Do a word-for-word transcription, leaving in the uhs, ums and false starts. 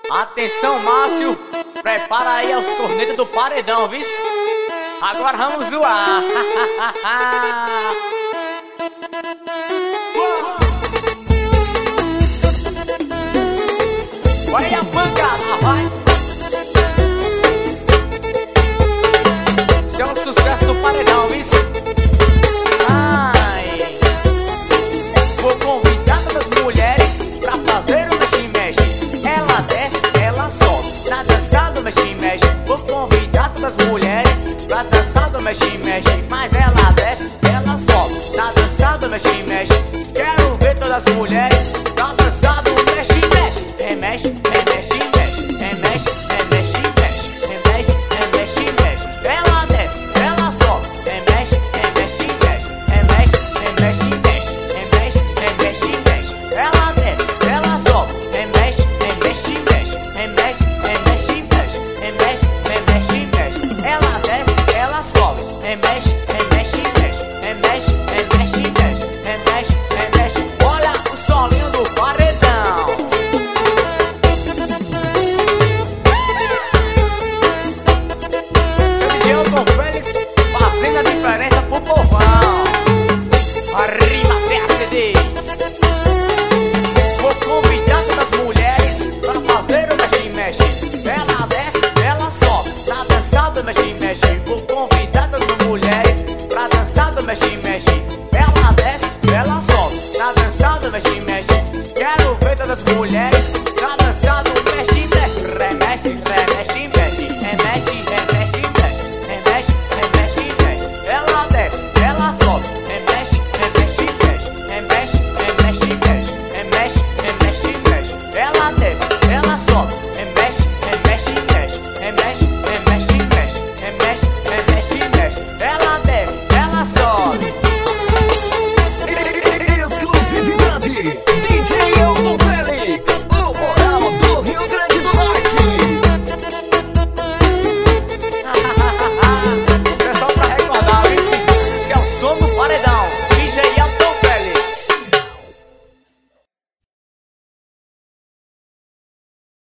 Atenção, Márcio, prepara aí os cornetas do paredão, viu? Agora vamos zoar. Vai a pancada, vai. Isso é um sucesso do paredão, viu? Ai, vou convidar todas as mulheres pra fazer o mexe-mexe. Ela desce, ela sobe, na dança do mexe-mexe. Vou convidar todas as mulheres pra dançar do mexe-mexe. Mas ela desce, ela sobe, na dança do mexe-mexe. Quero ver todas as mulheres